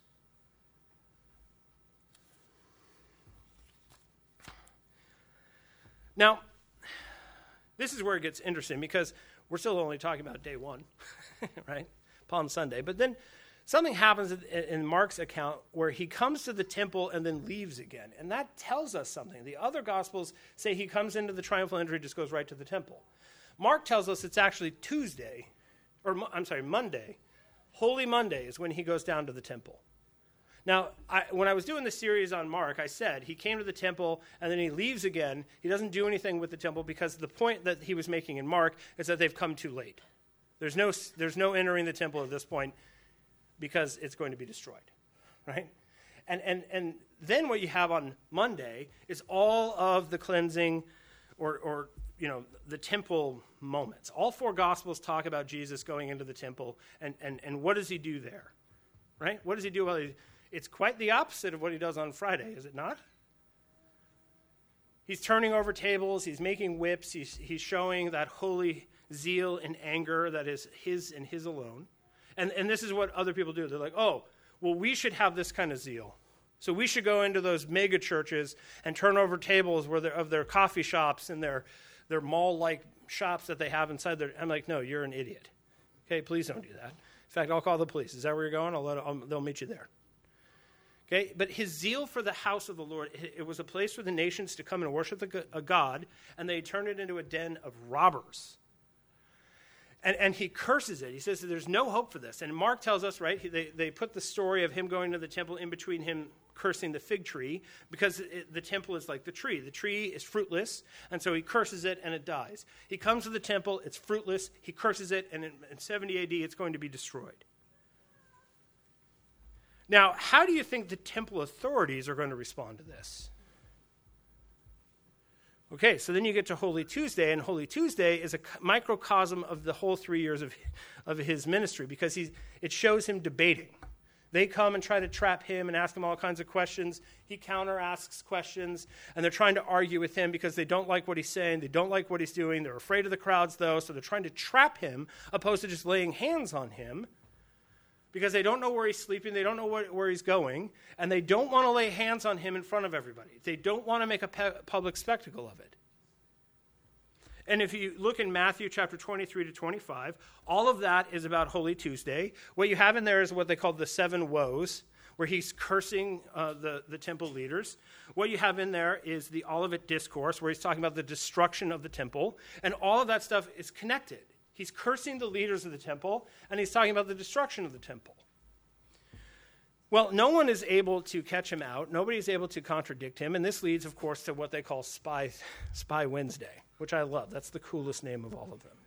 Now, this is where it gets interesting because we're still only talking about day one, right? Palm Sunday. But then something happens in Mark's account where he comes to the temple and then leaves again. And that tells us something. The other Gospels say he comes into the triumphal entry, just goes right to the temple. Mark tells us it's actually Tuesday, or I'm sorry, Monday. Holy Monday is when he goes down to the temple. Now, I, when I was doing the series on Mark, I said he came to the temple and then he leaves again. He doesn't do anything with the temple because the point that he was making in Mark is that they've come too late. There's no, there's no entering the temple at this point because it's going to be destroyed, right? And, and, and then what you have on Monday is all of the cleansing or, or you know, the temple moments. All four Gospels talk about Jesus going into the temple, and, and, and what does he do there, right? What does he do? Well, he, it's quite the opposite of what he does on Friday, is it not? He's turning over tables, he's making whips, he's, he's showing that holy zeal and anger that is his and his alone. And, and this is what other people do. They're like, oh, well, we should have this kind of zeal. So we should go into those mega churches and turn over tables where of their coffee shops and their, their mall-like shops that they have inside there. I'm like, no, you're an idiot. Okay, please don't do that. In fact, I'll call the police. Is that where you're going? I'll let, I'll, they'll meet you there. Okay, but his zeal for the house of the Lord, it was a place for the nations to come and worship the, a God, and they turned it into a den of robbers. And, and he curses it. He says that there's no hope for this. And Mark tells us, right, they, they put the story of him going to the temple in between him cursing the fig tree, because it, the temple is like the tree. The tree is fruitless, and so he curses it, and it dies. He comes to the temple, it's fruitless, he curses it, and in, in seventy A D, it's going to be destroyed. Now, how do you think the temple authorities are going to respond to this? Okay, so then you get to Holy Tuesday, and Holy Tuesday is a microcosm of the whole three years of, of his ministry, because he's, it shows him debating. They come and try to trap him and ask him all kinds of questions. He counter-asks questions, and they're trying to argue with him because they don't like what he's saying. They don't like what he's doing. They're afraid of the crowds, though, so they're trying to trap him, opposed to just laying hands on him, because they don't know where he's sleeping. They don't know where, where he's going, and they don't want to lay hands on him in front of everybody. They don't want to make a pe- public spectacle of it. And if you look in Matthew chapter twenty-three to twenty-five, all of that is about Holy Tuesday. What you have in there is what they call the seven woes, where he's cursing uh, the, the temple leaders. What you have in there is the Olivet Discourse, where he's talking about the destruction of the temple. And all of that stuff is connected. He's cursing the leaders of the temple, and he's talking about the destruction of the temple. Well, no one is able to catch him out. Nobody is able to contradict him. And this leads, of course, to what they call Spy, Spy Wednesday, which I love. That's the coolest name of all of them.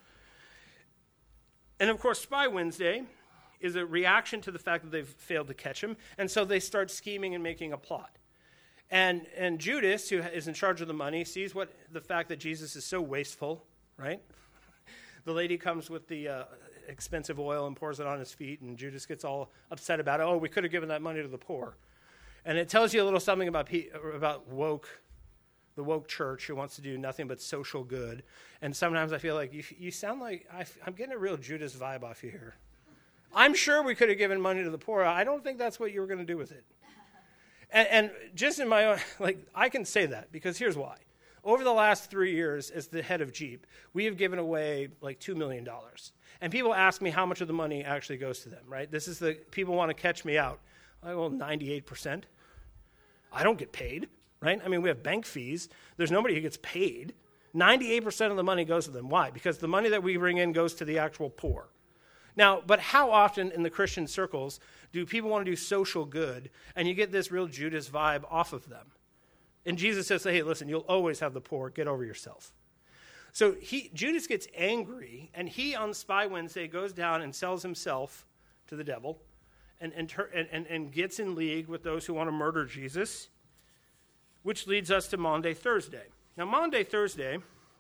And, of course, Spy Wednesday is a reaction to the fact that they've failed to catch him. And so they start scheming and making a plot. And, and Judas, who is in charge of the money, sees what the fact that Jesus is so wasteful, right? The lady comes with the uh, expensive oil and pours it on his feet, and Judas gets all upset about it. Oh, we could have given that money to the poor. And it tells you a little something about about woke, the woke church who wants to do nothing but social good. And sometimes I feel like you, you sound like, I, I'm getting a real Judas vibe off you here. I'm sure we could have given money to the poor. I don't think that's what you were going to do with it. And, and just in my own, like, I can say that because here's why. Over the last three years as the head of Jeep, we have given away like two million dollars. And people ask me how much of the money actually goes to them, right? This is the, people want to catch me out. I go, ninety-eight percent. I don't get paid, right? I mean, we have bank fees. There's nobody who gets paid. ninety-eight percent of the money goes to them. Why? Because the money that we bring in goes to the actual poor. Now, but how often in the Christian circles do people want to do social good and you get this real Judas vibe off of them? And Jesus says, hey, listen, you'll always have the poor. Get over yourself. So he, Judas gets angry, and he on Spy Wednesday goes down and sells himself to the devil and, and, and, and gets in league with those who want to murder Jesus, which leads us to Maundy Thursday. Now, Maundy Thursday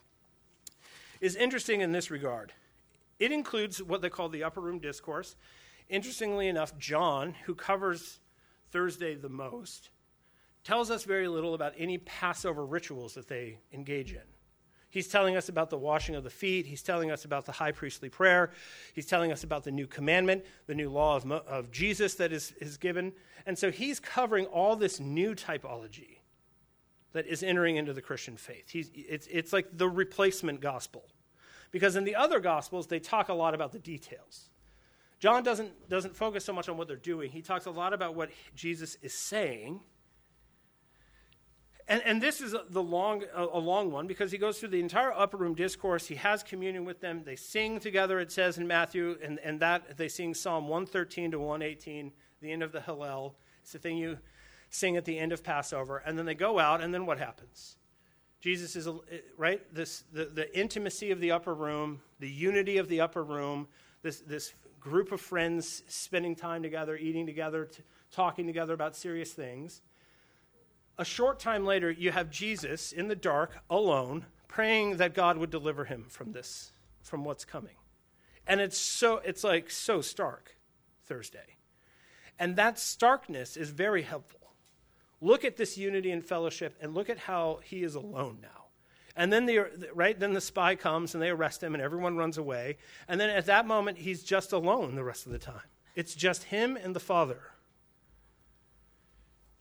is interesting in this regard. It includes what they call the Upper Room Discourse. Interestingly enough, John, who covers Thursday the most, tells us very little about any Passover rituals that they engage in. He's telling us about the washing of the feet. He's telling us about the high priestly prayer. He's telling us about the new commandment, the new law of, Mo- of Jesus that is, is given. And so he's covering all this new typology that is entering into the Christian faith. He's, it's, it's like the replacement gospel. Because in the other gospels, they talk a lot about the details. John doesn't, doesn't focus so much on what they're doing. He talks a lot about what Jesus is saying. And, and this is a, the long, a, a long one because he goes through the entire Upper Room Discourse. He has communion with them. They sing together, it says in Matthew, and, and that they sing Psalm one thirteen to one eighteen, the end of the Hallel. It's the thing you sing at the end of Passover. And then they go out, and then what happens? Jesus is, right, this the, the intimacy of the upper room, the unity of the upper room, this, this group of friends spending time together, eating together, t- talking together about serious things. A short time later, you have Jesus in the dark, alone, praying that God would deliver him from this, from what's coming. And it's so it's like so stark, Thursday. And that starkness is very helpful. Look at this unity and fellowship, and look at how he is alone now. And then the right, then the spy comes, and they arrest him, and everyone runs away. And then at that moment, he's just alone the rest of the time. It's just him and the Father.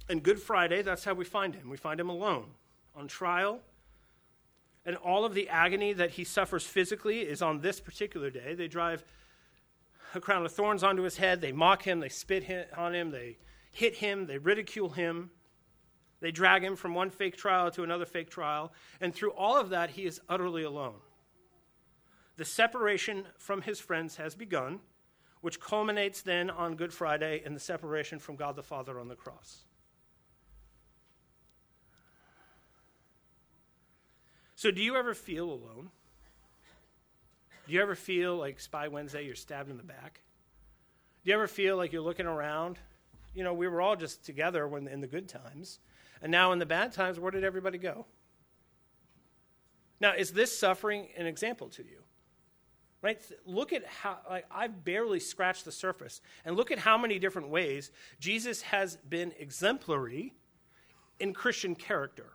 And Good Friday, that's how we find him. We find him alone, on trial. And all of the agony that he suffers physically is on this particular day. They drive a crown of thorns onto his head. They mock him. They spit hit on him. They hit him. They ridicule him. They drag him from one fake trial to another fake trial. And through all of that, he is utterly alone. The separation from his friends has begun, which culminates then on Good Friday in the separation from God the Father on the cross. So do you ever feel alone? Do you ever feel like Spy Wednesday, you're stabbed in the back? Do you ever feel like you're looking around? You know, we were all just together when in the good times. And now in the bad times, where did everybody go? Now, is this suffering an example to you? Right? Look at how, like, I've barely scratched the surface. And look at how many different ways Jesus has been exemplary in Christian character.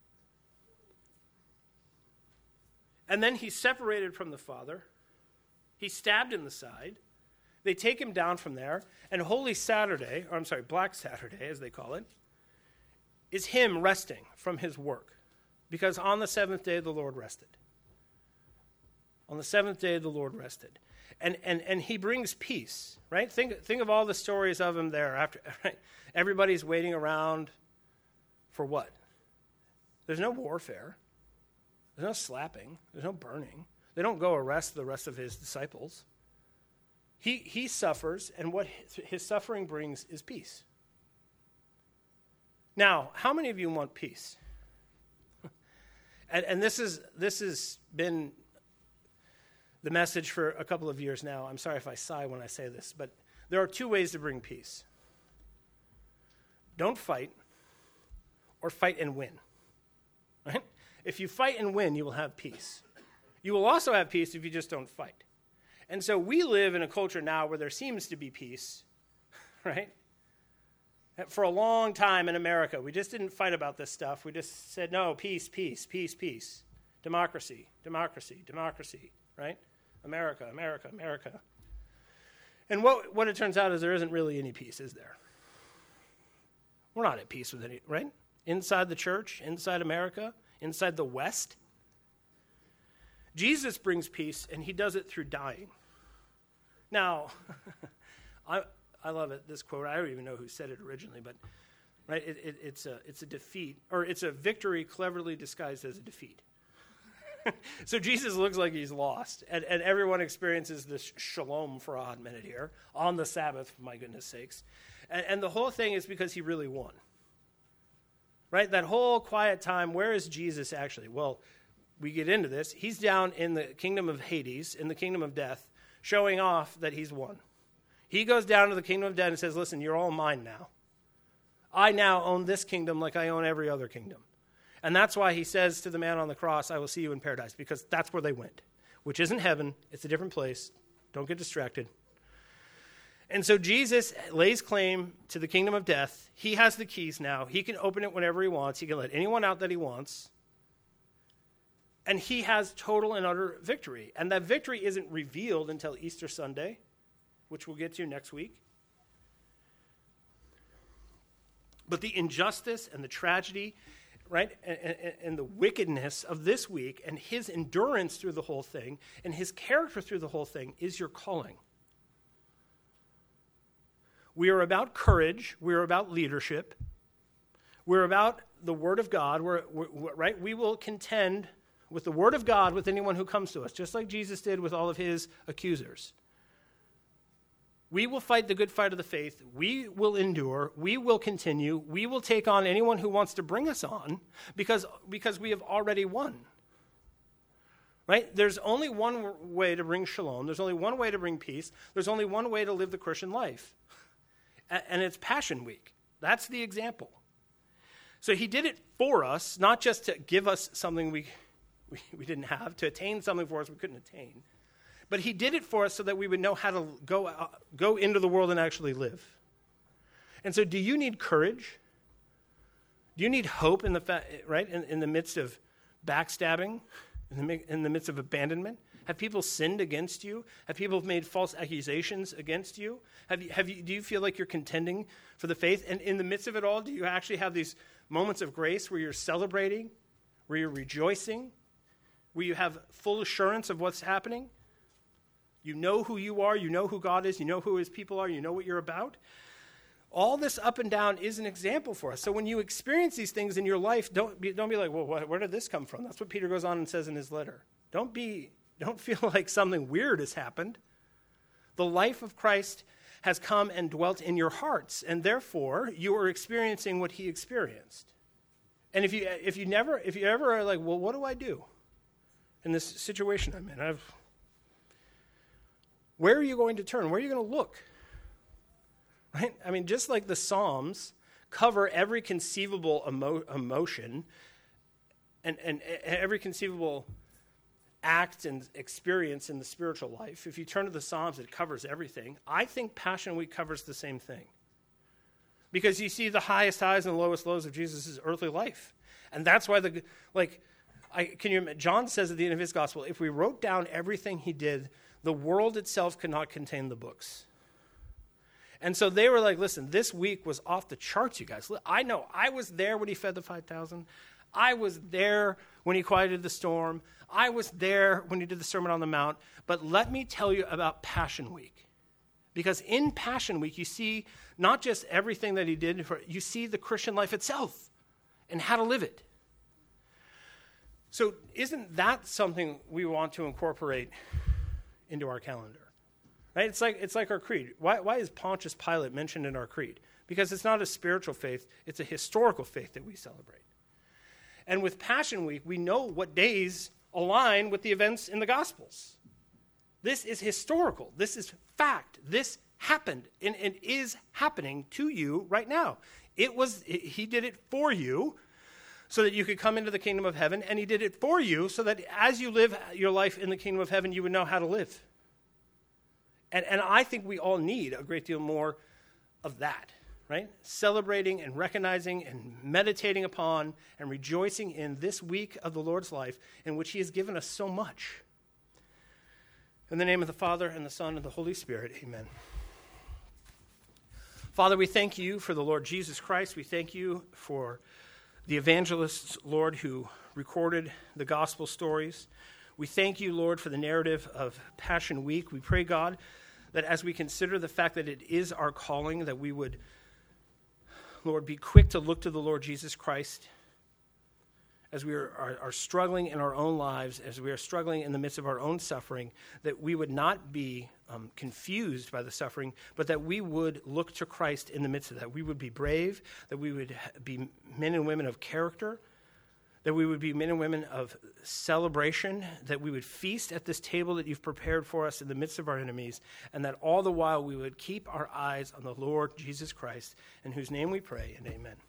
And then he's separated from the Father. He's stabbed in the side. They take him down from there. And Holy Saturday, or I'm sorry, Black Saturday, as they call it, is him resting from his work. Because on the seventh day, the Lord rested. On the seventh day, the Lord rested. And and and he brings peace, right? Think, think of all the stories of him there. After right? Everybody's waiting around for what? There's no warfare. There's no slapping. There's no burning. They don't go arrest the rest of his disciples. He he suffers, and what his, his suffering brings is peace. Now, how many of you want peace? and, and this is this has been the message for a couple of years now. I'm sorry if I sigh when I say this, but there are two ways to bring peace. Don't fight, or fight and win. Right? If you fight and win, you will have peace. You will also have peace if you just don't fight. And so we live in a culture now where there seems to be peace, right? For a long time in America, we just didn't fight about this stuff. We just said, no, peace, peace, peace, peace. Democracy, democracy, democracy, right? America, America, America. And what, what it turns out is there isn't really any peace, is there? We're not at peace with any, right? Inside the church, inside America, inside the West. Jesus brings peace, and he does it through dying. Now, I I love it, this quote. I don't even know who said it originally, but right, it, it, it's a it's a defeat, or it's a victory cleverly disguised as a defeat. So Jesus looks like he's lost, and, and everyone experiences this shalom for a hot minute here, on the Sabbath, for my goodness sakes. And, and the whole thing is because he really won. Right? That whole quiet time, where is Jesus actually? Well, we get into this. He's down in the kingdom of Hades, in the kingdom of death, showing off that he's won. He goes down to the kingdom of death and says, listen, you're all mine now. I now own this kingdom like I own every other kingdom. And that's why he says to the man on the cross, I will see you in paradise, because that's where they went, which isn't heaven. It's a different place. Don't get distracted. And so Jesus lays claim to the kingdom of death. He has the keys now. He can open it whenever he wants. He can let anyone out that he wants. And he has total and utter victory. And that victory isn't revealed until Easter Sunday, which we'll get to next week. But the injustice and the tragedy, right, and, and, and the wickedness of this week, and his endurance through the whole thing, and his character through the whole thing, is your calling. We are about courage. We are about leadership. We're about the Word of God. We're, we're, right? We will contend with the Word of God with anyone who comes to us, just like Jesus did with all of his accusers. We will fight the good fight of the faith. We will endure. We will continue. We will take on anyone who wants to bring us on, because, because we have already won. Right? There's only one way to bring shalom. There's only one way to bring peace. There's only one way to live the Christian life. And it's Passion Week. That's the example. So he did it for us, not just to give us something we, we, we didn't have, to attain something for us we couldn't attain. But he did it for us so that we would know how to go, uh, go into the world and actually live. And so do you need courage? Do you need hope in the fa- right in, in the midst of backstabbing, in the, in the midst of abandonment? Have people sinned against you? Have people made false accusations against you? Have you, have you, do you feel like you're contending for the faith? And in the midst of it all, do you actually have these moments of grace where you're celebrating, where you're rejoicing, where you have full assurance of what's happening? You know who you are, you know who God is, you know who his people are, you know what you're about. All this up and down is an example for us. So when you experience these things in your life, don't be, don't be like, well, what, where did this come from? That's what Peter goes on and says in his letter. Don't be, don't feel like something weird has happened. The life of Christ has come and dwelt in your hearts, and therefore you are experiencing what he experienced. And if you if you never if you ever are like, well, what do I do in this situation I'm in? I've, where are you going to turn? Where are you going to look? Right? I mean, just like the Psalms cover every conceivable emo- emotion and, and every conceivable act and experience in the spiritual life, if you turn to the Psalms, it covers everything. I think Passion Week covers the same thing. Because you see the highest highs and the lowest lows of Jesus' earthly life. And that's why, the like, I, can you imagine, John says at the end of his gospel, if we wrote down everything he did, the world itself could not contain the books. And so they were like, listen, this week was off the charts, you guys. I know, I was there when he fed the five thousand. I was there when he quieted the storm. I was there when he did the Sermon on the Mount. But let me tell you about Passion Week. Because in Passion Week, you see not just everything that he did, you see the Christian life itself and how to live it. So isn't that something we want to incorporate into our calendar? Right? It's like it's like our creed. Why, why is Pontius Pilate mentioned in our creed? Because it's not a spiritual faith, it's a historical faith that we celebrate. And with Passion Week, we know what days align with the events in the Gospels. This is historical. This is fact. This happened and, and is happening to you right now. It was it, he did it for you so that you could come into the kingdom of heaven, and he did it for you so that as you live your life in the kingdom of heaven, you would know how to live. And, and I think we all need a great deal more of that, right? Celebrating and recognizing and meditating upon and rejoicing in this week of the Lord's life in which he has given us so much. In the name of the Father, and the Son, and the Holy Spirit, amen. Father, we thank you for the Lord Jesus Christ. We thank you for the evangelists, Lord, who recorded the gospel stories. We thank you, Lord, for the narrative of Passion Week. We pray, God, that as we consider the fact that it is our calling, that we would, Lord, be quick to look to the Lord Jesus Christ as we are, are, are struggling in our own lives, as we are struggling in the midst of our own suffering, that we would not be um, confused by the suffering, but that we would look to Christ in the midst of that. We would be brave, that we would be men and women of character, that we would be men and women of celebration, that we would feast at this table that you've prepared for us in the midst of our enemies, and that all the while we would keep our eyes on the Lord Jesus Christ, in whose name we pray, and amen.